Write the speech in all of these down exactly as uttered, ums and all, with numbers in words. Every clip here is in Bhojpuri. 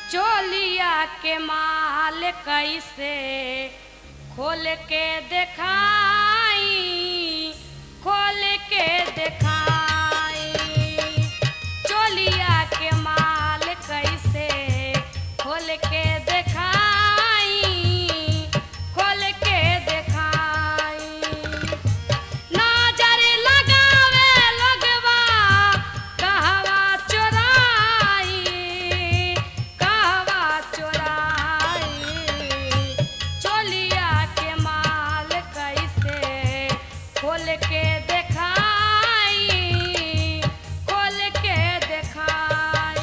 चोलिया के माल कैसे खोल के दिखाई, खोल के दिखाई। चोलिया के माल कैसे खोल के दिखाई, खोल के दिखाई। नजर लगावे लगवा कहवा चोराई, कहवा चोराई। चोलिया के माल कैसे खोल के दिखाई, खोल के दिखाई।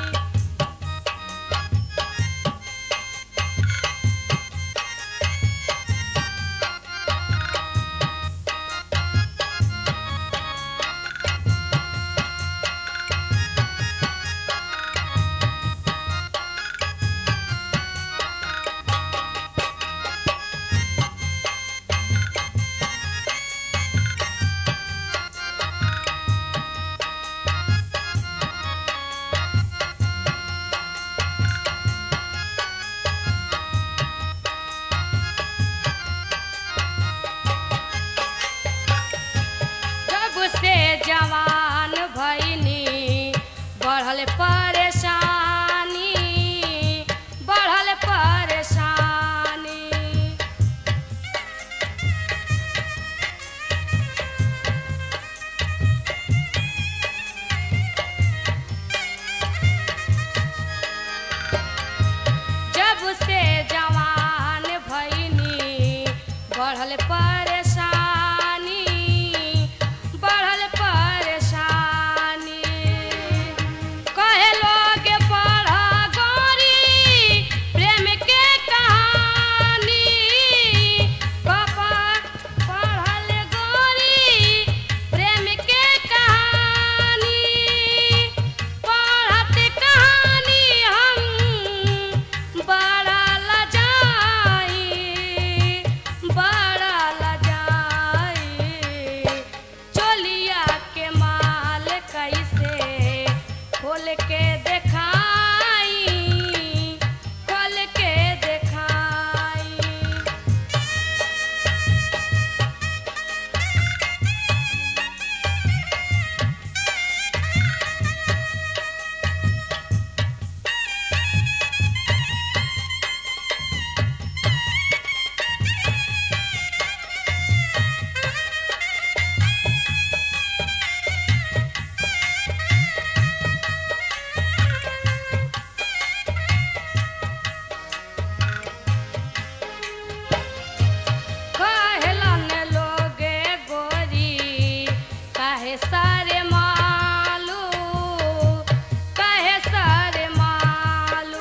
जब से जवान भइनी बढ़ल परेशानी, बढ़ल परेशानी। जब से जवान भइनी बढ़ल परेशानी, बढ़ल परेशानी। कहे लोग पढ़ा गोरी प्रेम के कहानी, पापा पढ़ल गोरी प्रेम के कहानी। पढ़त कहानी हम बड़ा लजाई, बड़ा लजाई। चोलिया के माल कैसे खोल के दिखाई, खोल के दिखाई। कहलन लोगे गोरी काहे सारे मालू, काहे सारे मालू।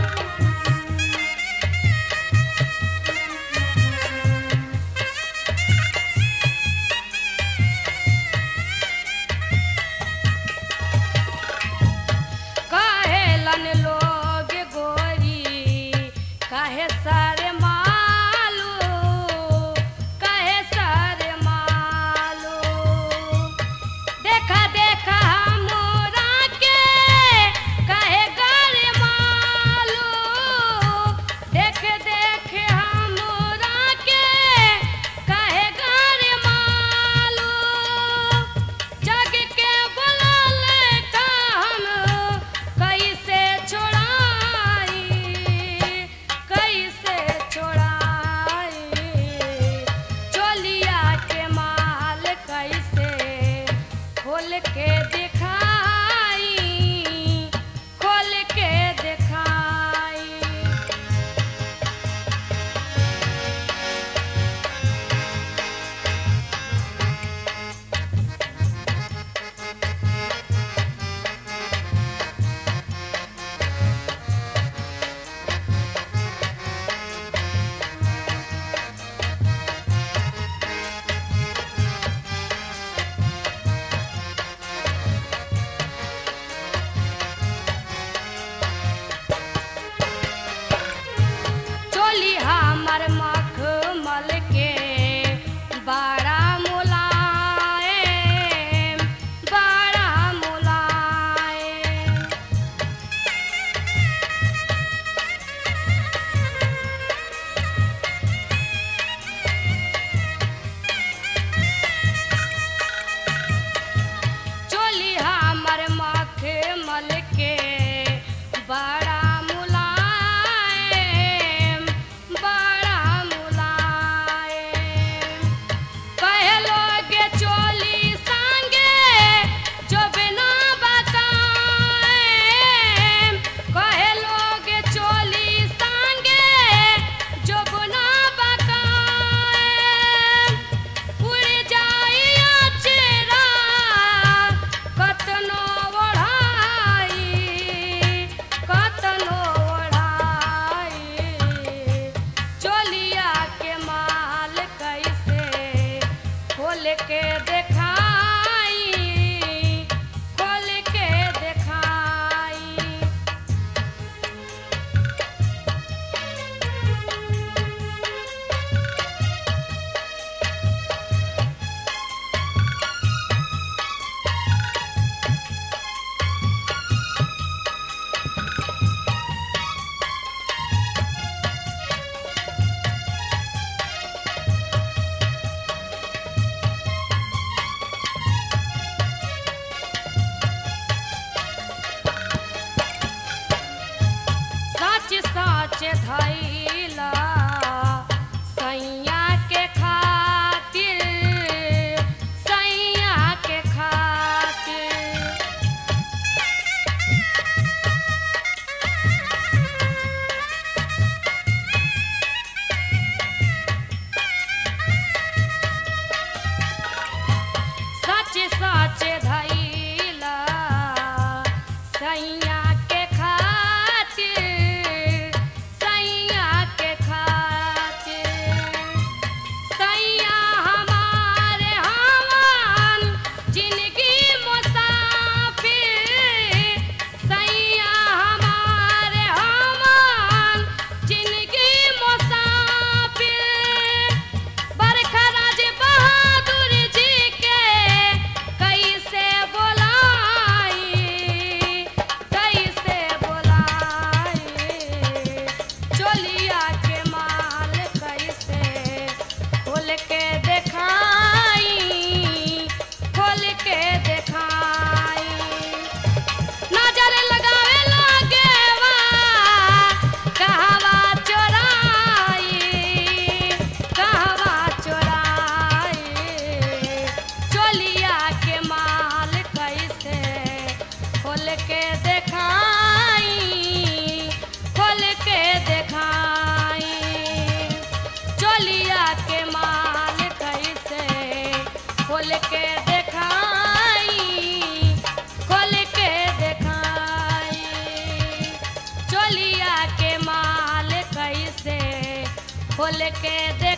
कहेलन लोग गोरी काहे सारे मालू, काहे सारे मालू। देखा देखा हमरा के काहे गरे मालू, देख देख हमरा के काहे गरे मालू। जग के बुलल का हम कैसे छोड़ाई, कैसे छोड़ाई। चोलिया के माल कैसे खोल के दिखाई, खोल के दिखाई। दिखाई खोल के दिखाई। सच सच धैला सैया के खातिर सैया के खातिर। सच सच धैला सैया के खातिर सैया के खातिर। सैया हमारे हमान जिंदगी मुसाफिर सैया हमारे हमान जिंदगी मुसाफिर। बरखा राज बहादुर जी के कैसे बोलाई कैसे बोलाई। चोलिया के माल कैसे खोल के दिखाई खोल के दिखाई। नजर लगावे लागेवा कहवा चोराई कहवा चोराई। चोलिया के माल कैसे खोल के दिखाई खोल के दिखाई। चोलिया के माल कैसे खोल के दिखाई खोल के दिखाई। चोलिया के माल कैसे खोल के